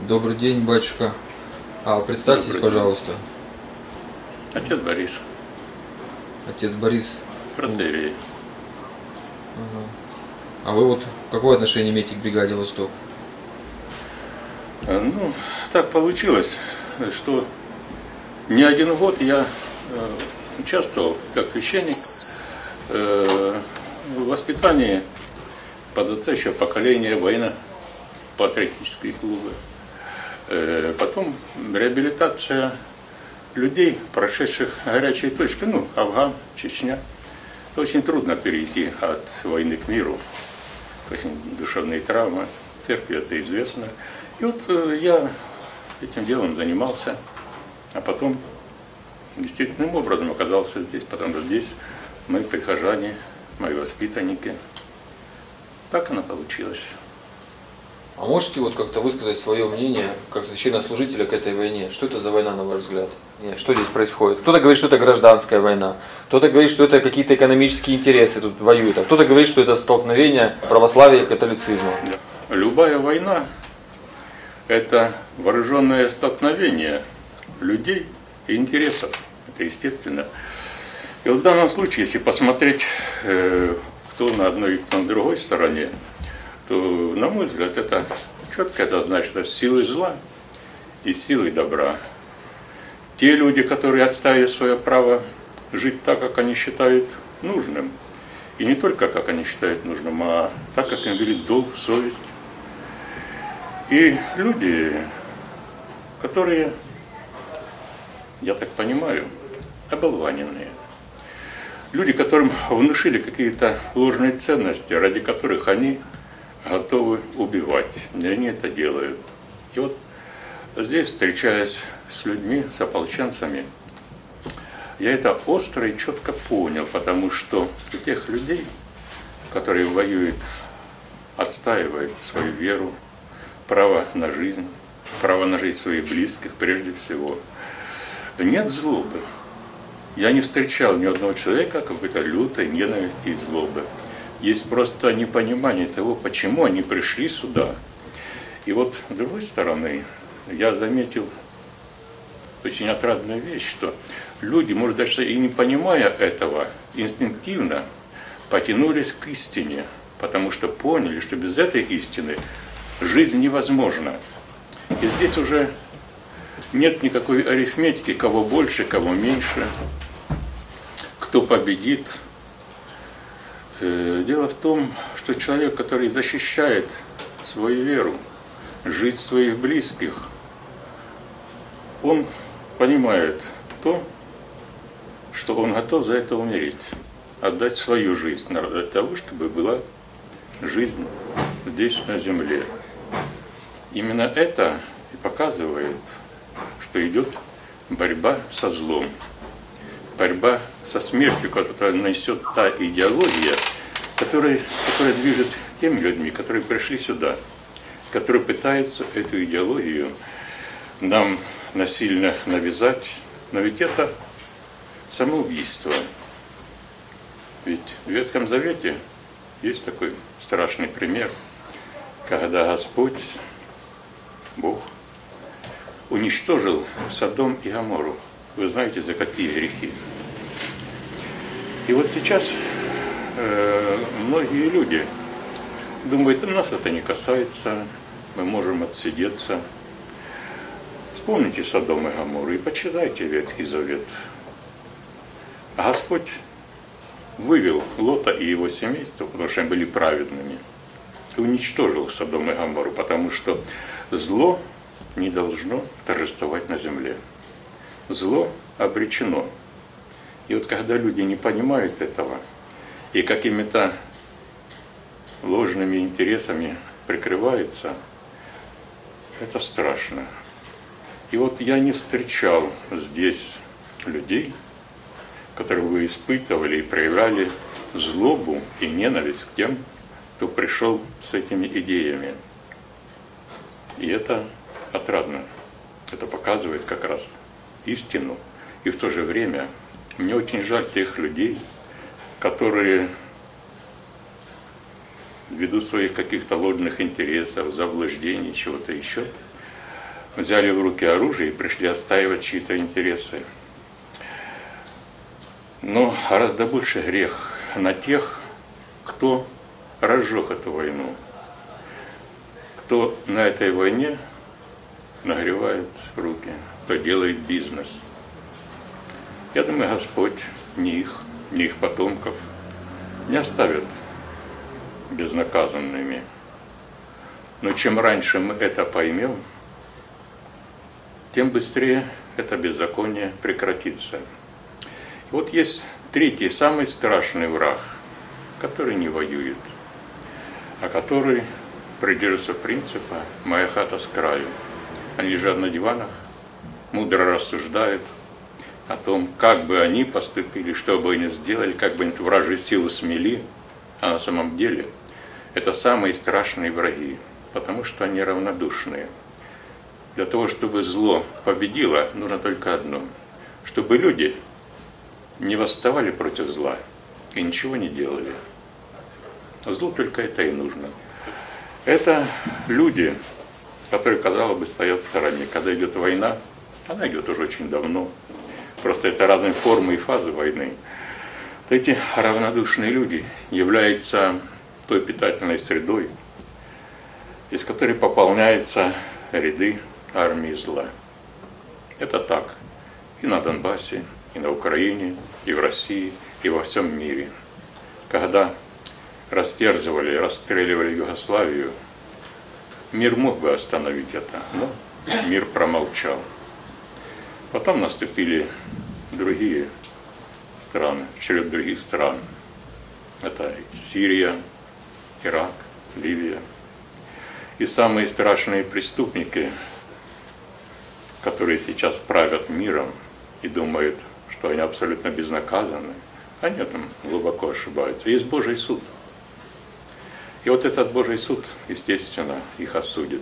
Добрый день, батюшка. Представьтесь, пожалуйста. Отец Борис. Отец Борис. Протоиерей. Ага. А вы вот какое отношение имеете к бригаде «Восток»? Ну, так получилось, что не один год я участвовал как священник в воспитании подрастающего поколения, военно-патриотические клубы. Потом реабилитация людей, прошедших горячие точки, Афган, Чечня. Очень трудно перейти от войны к миру. Очень душевные травмы, церкви это известно. И вот я этим делом занимался, а потом естественным образом оказался здесь, потому что здесь мои прихожане, мои воспитанники. Так оно получилось. А можете вот как-то высказать свое мнение, как священнослужителя, к этой войне? Что это за война, на ваш взгляд? Что здесь происходит? Кто-то говорит, что это гражданская война, кто-то говорит, что это какие-то экономические интересы тут воюют, а кто-то говорит, что это столкновение православия и католицизма. Любая война – это вооруженное столкновение людей и интересов. Это естественно. И в данном случае, если посмотреть, кто на одной и кто на другой стороне, то, на мой взгляд, это четко это значит, что силы зла и силы добра. Те люди, которые отстаивали свое право жить так, как они считают нужным, и не только как они считают нужным, а так, как им велит долг, совесть. И люди, которые, я так понимаю, оболваненные. Люди, которым внушили какие-то ложные ценности, ради которых они готовы убивать. И они это делают. И вот здесь, встречаясь с людьми, с ополченцами, я это остро и четко понял, потому что у тех людей, которые воюют, отстаивают свою веру, право на жизнь своих близких прежде всего, нет злобы. Я не встречал ни одного человека какой-то лютой ненависти и злобы. Есть просто непонимание того, почему они пришли сюда. И вот с другой стороны, я заметил очень отрадную вещь, что люди, может, даже и не понимая этого, инстинктивно потянулись к истине, потому что поняли, что без этой истины жизнь невозможна. И здесь уже нет никакой арифметики, кого больше, кого меньше, кто победит. Дело в том, что человек, который защищает свою веру, жизнь своих близких, он понимает то, что он готов за это умереть, отдать свою жизнь для того, чтобы была жизнь здесь, на земле. Именно это и показывает, что идет борьба со злом, борьба со смертью, которую несет та идеология, которая движет теми людьми, которые пришли сюда, которые пытаются эту идеологию нам насильно навязать. Но ведь это самоубийство. Ведь в Ветхом Завете есть такой страшный пример, когда Господь, Бог, уничтожил Содом и Гоморру. Вы знаете, за какие грехи. И вот сейчас многие люди думают, нас это не касается, мы можем отсидеться. Вспомните Содом и Гоморру и почитайте Ветхий Завет. А Господь вывел Лота и его семейство, потому что они были праведными, и уничтожил Содом и Гоморру, потому что зло не должно торжествовать на земле. Зло обречено. И вот когда люди не понимают этого, и какими-то ложными интересами прикрываются, это страшно. И вот я не встречал здесь людей, которые бы испытывали и проявляли злобу и ненависть к тем, кто пришел с этими идеями. И это отрадно. Это показывает как раз истину. И в то же время мне очень жаль тех людей, которые ввиду своих каких-то ложных интересов, заблуждений, чего-то еще, взяли в руки оружие и пришли отстаивать чьи-то интересы. Но гораздо больше грех на тех, кто разжег эту войну, кто на этой войне нагревает руки, кто делает бизнес. Я думаю, Господь ни их потомков не оставит безнаказанными. Но чем раньше мы это поймем, тем быстрее это беззаконие прекратится. И вот есть третий, самый страшный враг, который не воюет, а который придерживается принципа «моя хата с краю». Они лежат на диванах, мудро рассуждают о том, как бы они поступили, что бы они сделали, как бы они вражью силу смели. А на самом деле это самые страшные враги, потому что они равнодушные. Для того, чтобы зло победило, нужно только одно, чтобы люди не восставали против зла и ничего не делали. Злу только это и нужно. Это люди, которые, казалось бы, стоят в стороне. Когда идет война, она идет уже очень давно. Просто это разные формы и фазы войны. Вот эти равнодушные люди являются той питательной средой, из которой пополняются ряды армии зла. Это так и на Донбассе, и на Украине, и в России, и во всем мире. Когда растерзывали, расстреливали Югославию, мир мог бы остановить это, но мир промолчал. Потом наступили другие страны, черед других стран. Это Сирия, Ирак, Ливия. И самые страшные преступники, которые сейчас правят миром и думают, что они абсолютно безнаказаны, они там глубоко ошибаются. Есть Божий суд. И вот этот Божий суд, естественно, их осудит.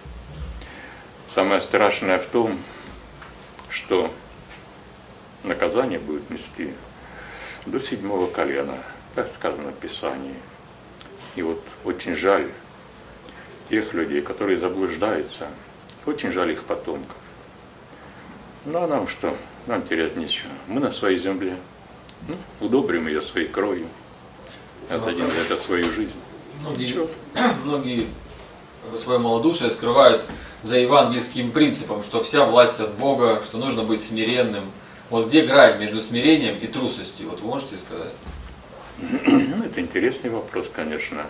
Самое страшное в том, что наказание будет нести до 7-го колена, так сказано в Писании. И вот очень жаль тех людей, которые заблуждаются, очень жаль их потомков. Ну а нам что? Нам терять нечего. Мы на своей земле, удобрим ее своей кровью, отдадим за это свою жизнь. Многие свое малодушие скрывают за евангельским принципом, что вся власть от Бога, что нужно быть смиренным. Вот где грань между смирением и трусостью? Вот вы можете сказать? Ну, это интересный вопрос, конечно.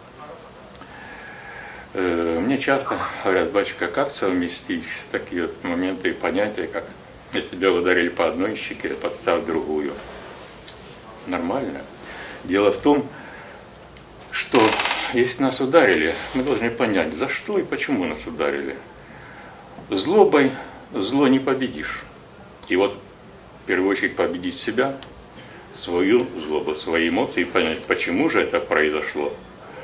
Мне часто говорят: батюшка, как совместить такие вот моменты и понятия, как если тебя ударили по одной щеке, подставь другую. Нормально. Дело в том, что если нас ударили, мы должны понять, за что и почему нас ударили. Злобой зло не победишь. И вот в первую очередь победить себя, свою злобу, свои эмоции, и понять, почему же это произошло,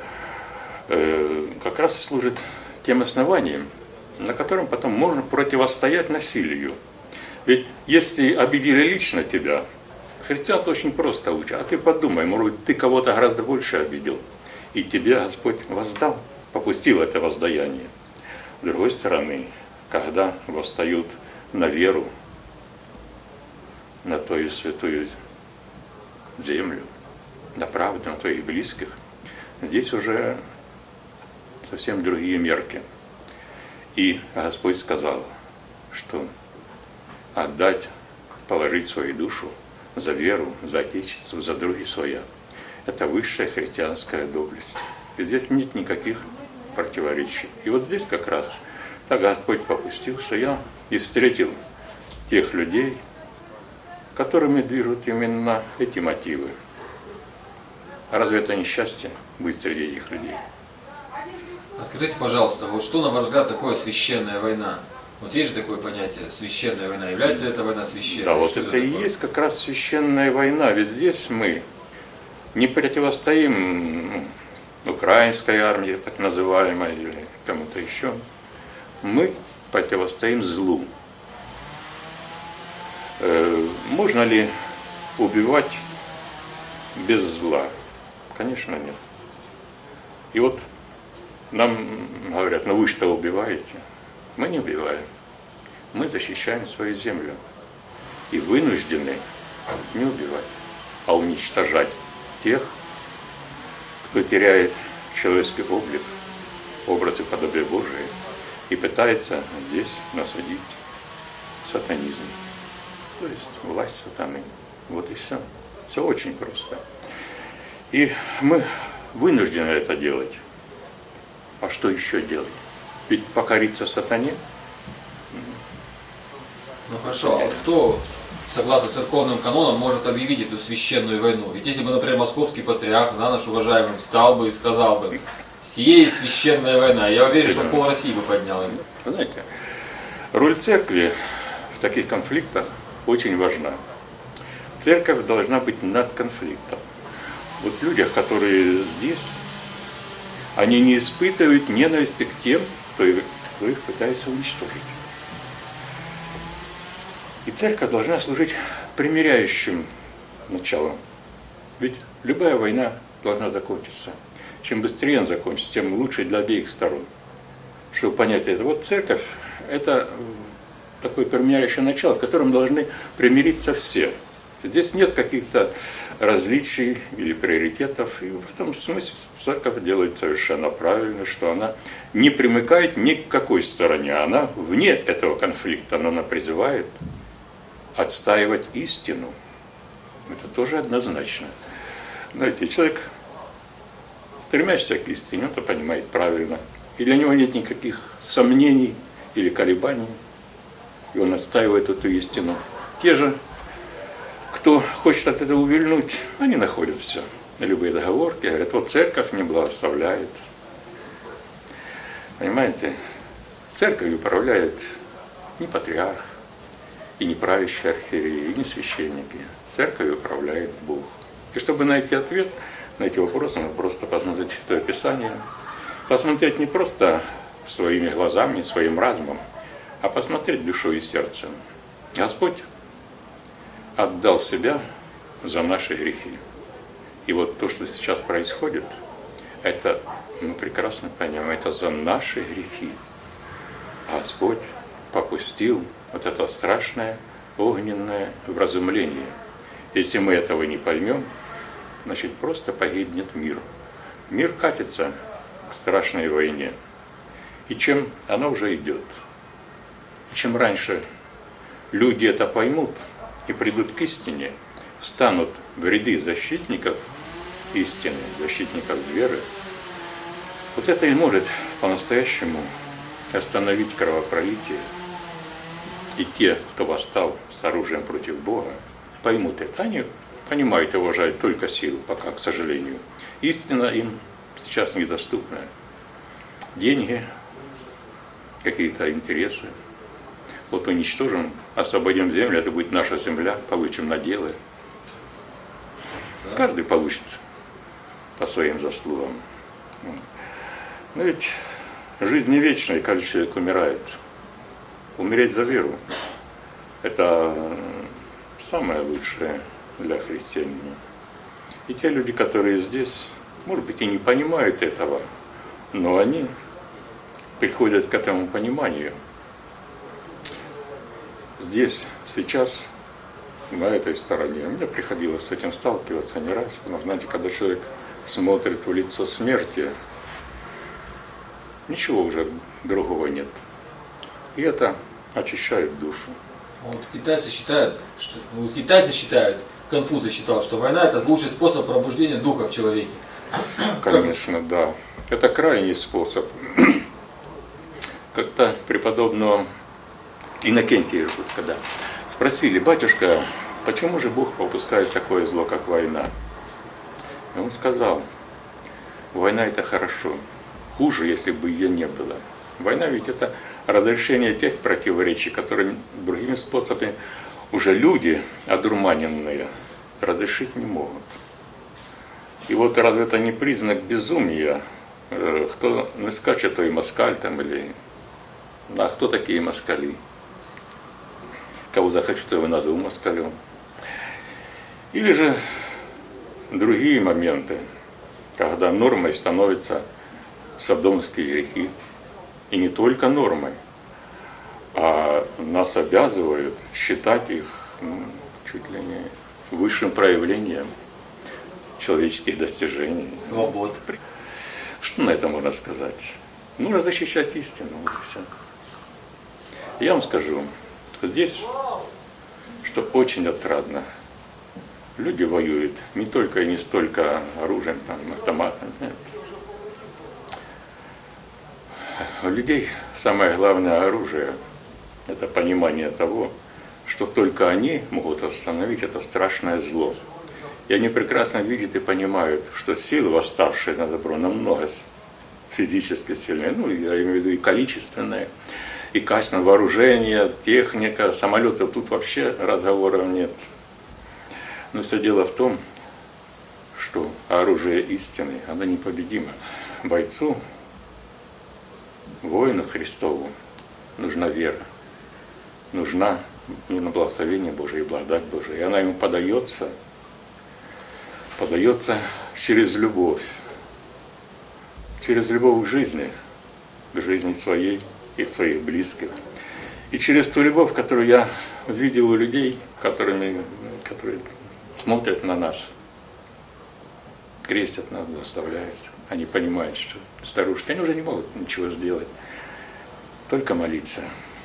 как раз и служит тем основанием, на котором потом можно противостоять насилию. Ведь если обидели лично тебя, христианство очень просто учат, а ты подумай, может быть, ты кого-то гораздо больше обидел, и тебе Господь воздал, попустил это воздаяние. С другой стороны, когда восстают на веру, на твою святую землю, на правду, на твоих близких, здесь уже совсем другие мерки. И Господь сказал, что отдать, положить свою душу за веру, за Отечество, за други своя – это высшая христианская доблесть. И здесь нет никаких противоречий. И вот здесь как раз так Господь попустил, что я и встретил тех людей, которыми движут именно эти мотивы. А разве это не счастье быть среди этих людей? А скажите, пожалуйста, вот что, на ваш взгляд, такое священная война? Вот есть же такое понятие, священная война. Является ли эта война священной? Да, вот это и есть как раз священная война. Ведь здесь мы не противостоим украинской армии, так называемой, или кому-то еще. Мы противостоим злу. Можно ли убивать без зла? Конечно, нет. И вот нам говорят, ну вы что убиваете? Мы не убиваем. мы защищаем свою землю и вынуждены не убивать, а уничтожать тех, кто теряет человеческий облик, образ и подобие Божие, и пытается здесь насадить сатанизм, то есть власть сатаны. Вот и все. Все очень просто. И мы вынуждены это делать. А что еще делать? Ведь покориться сатане. Ну хорошо, а кто, согласно церковным канонам, может объявить эту священную войну? Ведь если бы, например, московский патриарх, наш уважаемый, встал бы и сказал бы: сие есть священная война, я уверен, что пол России бы поднял ее. Знаете, роль церкви в таких конфликтах очень важна. Церковь должна быть над конфликтом. Вот люди, которые здесь, они не испытывают ненависти к тем, кто их пытается уничтожить. И церковь должна служить примиряющим началом. Ведь любая война должна закончиться. Чем быстрее она закончится, тем лучше для обеих сторон. Чтобы понять это. Вот церковь – это такое примиряющее начало, в котором должны примириться все. Здесь нет каких-то различий или приоритетов. И в этом смысле церковь делает совершенно правильно, что она не примыкает ни к какой стороне. Она вне этого конфликта, но она призывает отстаивать истину. Это тоже однозначно. Знаете, человек, стремящийся к истине, он это понимает правильно. И для него нет никаких сомнений или колебаний. И он отстаивает эту истину. Те же, кто хочет от этого увильнуть, они находят все. Любые договорки, говорят: вот церковь не благословляет. Понимаете? Церковью управляет не патриарх, и не правящие архиереи, и не священники. Церковью управляет Бог. И чтобы найти ответ на эти вопросы, нужно просто посмотреть Святое Писание. Посмотреть не просто своими глазами, своим разумом, а посмотреть душой и сердцем. Господь отдал себя за наши грехи. И вот то, что сейчас происходит, это, мы прекрасно понимаем, это за наши грехи. Господь попустил вот это страшное огненное вразумление. Если мы этого не поймем, значит, просто погибнет мир. Мир катится к страшной войне. И чем она уже идет. И чем раньше люди это поймут и придут к истине, встанут в ряды защитников истины, защитников веры, вот это и может по-настоящему остановить кровопролитие. И те, кто восстал с оружием против Бога, поймут это. Они понимают и уважают только силу, пока, к сожалению. Истина им сейчас недоступна. Деньги, какие-то интересы. Вот уничтожим, освободим землю, это будет наша земля, получим наделы. Каждый получит по своим заслугам. Но ведь жизнь не вечна, и каждый человек умирает. Умереть за веру – это самое лучшее для христианина. И те люди, которые здесь, может быть, и не понимают этого, но они приходят к этому пониманию. Здесь, сейчас, на этой стороне, мне приходилось с этим сталкиваться не раз. Но, знаете, когда человек смотрит в лицо смерти, ничего уже другого нет. И это очищает душу. Вот китайцы считают, Конфуций считал, что война – это лучший способ пробуждения духа в человеке. Конечно, да. Это крайний способ. Как-то преподобного Иннокентия Иркутска, да, спросили: батюшка, почему же Бог попускает такое зло, как война? И он сказал: война – это хорошо. Хуже, если бы ее не было. Война ведь это разрешение тех противоречий, которые другими способами уже люди, одурманенные, разрешить не могут. И вот разве это не признак безумия? Кто не скачет, то и москаль там, или... А кто такие москали? Кого захочу, то его назову москалем. Или же другие моменты, когда нормой становятся содомские грехи. И не только нормой, А нас обязывают считать их чуть ли не высшим проявлением человеческих достижений. Свобод. Что на это можно сказать? Нужно защищать истину, вот и все. Я вам скажу, здесь, что очень отрадно, люди воюют не только и не столько оружием, там, автоматом, нет. У людей самое главное оружие – это понимание того, что только они могут остановить это страшное зло. И они прекрасно видят и понимают, что силы, восставшие на добро, намного физически сильнее, ну, я имею в виду и количественные, и качественное вооружение, техника, самолетов, тут вообще разговоров нет. Но все дело в том, что оружие истины, оно непобедимо. Бойцу, воину Христову нужна вера, нужно благословение Божие и благодать Божия. И она ему подается через любовь к жизни своей и своих близких. И через ту любовь, которую я видел у людей, которые смотрят на нас, крестят нас, благословляют. Они понимают, что старушки, они уже не могут ничего сделать, только молиться.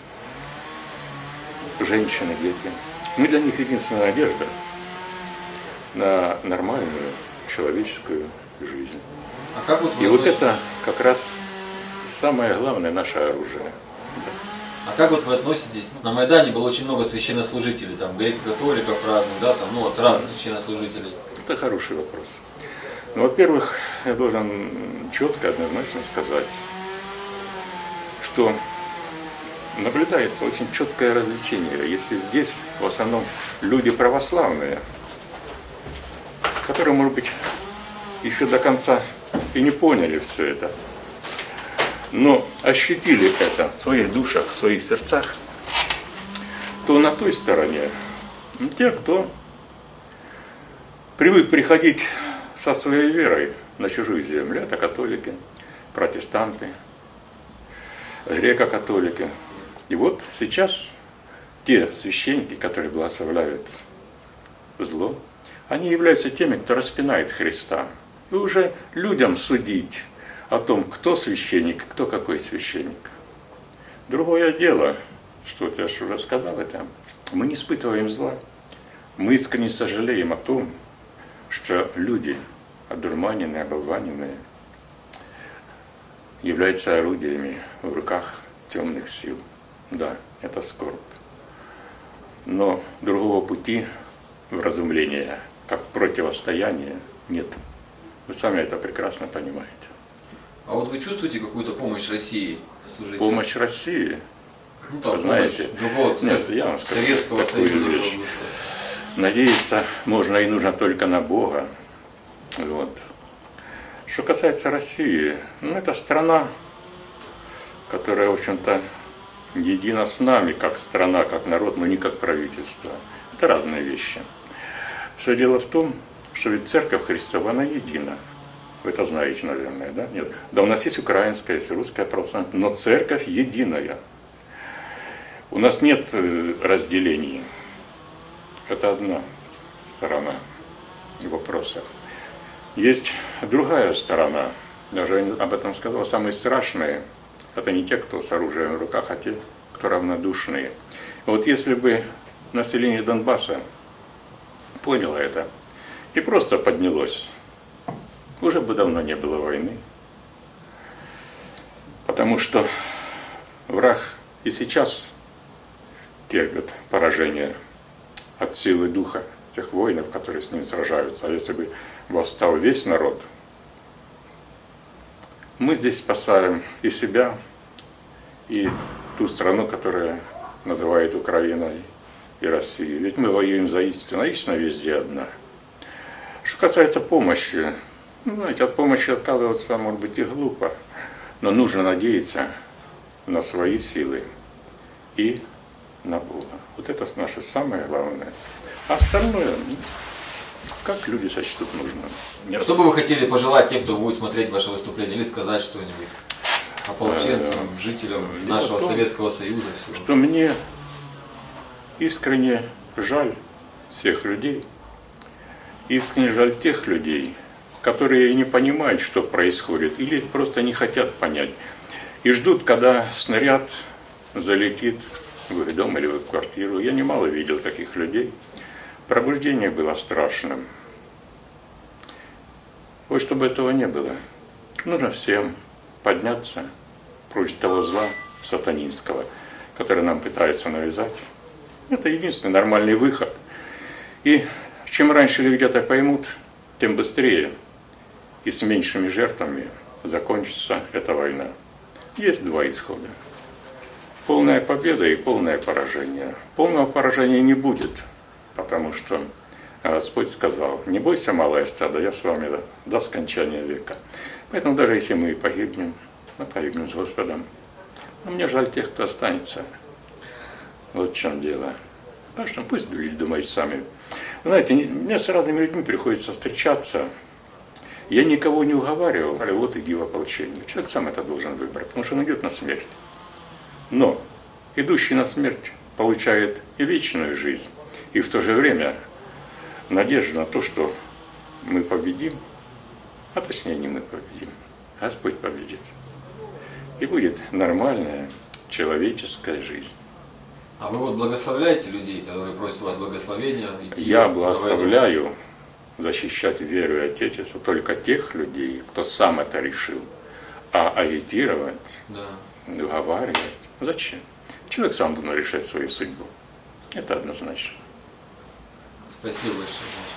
Женщины, дети. Мы для них единственная надежда на нормальную человеческую жизнь. А как И вот это как раз самое главное наше оружие. А как вот вы относитесь? На Майдане было очень много священнослужителей, там греко-католиков разных, да, там, ну вот разных священнослужителей. Это хороший вопрос. Ну, во-первых, я должен четко, однозначно сказать, что наблюдается очень четкое развлечение. Если здесь в основном люди православные, которые, может быть, еще до конца и не поняли все это, но ощутили это в своих душах, в своих сердцах, то на той стороне те, кто привык приходить со своей верой на чужую землю, это католики, протестанты, греко-католики. И вот сейчас те священники, которые благословляют зло, они являются теми, кто распинает Христа. И уже людям судить о том, кто священник, кто какой священник. Другое дело, что я же уже сказал это, мы не испытываем зла. Мы искренне сожалеем о том, что люди, одурманенные, оболваненные, являются орудиями в руках темных сил. Да, это скорбь. Но другого пути вразумления, как противостояния, нет. Вы сами это прекрасно понимаете. А вот вы чувствуете какую-то помощь России? Помощь России? Ну, там, знаете, нет, я вам скажу Советского такую Союза. вещь. Надеяться можно и нужно только на Бога. Вот. Что касается России, ну, это страна, которая, в общем-то, едина с нами, как страна, как народ, но не как правительство. Это разные вещи. Все дело в том, что ведь Церковь Христова, она едина. Вы это знаете, наверное, да? Нет. Да, у нас есть украинская, есть русская православная, но Церковь единая. У нас нет разделений. Это одна сторона вопроса. Есть другая сторона, даже об этом сказал, самые страшные, это не те, кто с оружием в руках, а те, кто равнодушные. Вот если бы население Донбасса поняло это и просто поднялось, уже бы давно не было войны. Потому что враг и сейчас терпит поражение от силы духа тех воинов, которые с ним сражаются. А если бы восстал весь народ, мы здесь спасаем и себя, и ту страну, которая называет Украиной, и Россию. Ведь мы воюем за истину, а истина везде одна. Что касается помощи, ну, знаете, от помощи отказываться, может быть, и глупо, но нужно надеяться на свои силы и на Бога. Вот это наше самое главное. А остальное, как люди сочтут нужным. Что бы вы хотели пожелать тем, кто будет смотреть ваше выступление, или сказать что-нибудь? ополченцам, жителям нашего Советского Союза. Всего. Что мне искренне жаль всех людей, искренне жаль тех людей, которые не понимают, что происходит, или просто не хотят понять, и ждут, когда снаряд залетит в их дом или в их квартиру. Я немало видел таких людей. Пробуждение было страшным. Вот чтобы этого не было, нужно всем подняться против того зла сатанинского, который нам пытаются навязать. Это единственный нормальный выход. И чем раньше люди это поймут, тем быстрее и с меньшими жертвами закончится эта война. Есть два исхода. Полная победа и полное поражение. Полного поражения не будет, потому что Господь сказал: не бойся, малое стадо, я с вами до скончания века. Поэтому даже если мы и погибнем, мы погибнем с Господом. Но мне жаль тех, кто останется. Вот в чем дело. Так что пусть люди думают сами. Знаете, мне с разными людьми приходится встречаться. Я никого не уговаривал, а вот иди в ополчение. Человек сам это должен выбрать, потому что он идет на смерть. Но идущий на смерть получает и вечную жизнь, и в то же время надежду на то, что мы победим, а точнее не мы победим, Господь победит. И будет нормальная человеческая жизнь. А вы вот благословляете людей, которые просят у вас благословения? Я благословляю защищать веру и Отечество только тех людей, кто сам это решил. А агитировать, уговаривать, зачем? Человек сам должен решать свою судьбу. Это однозначно. Спасибо большое.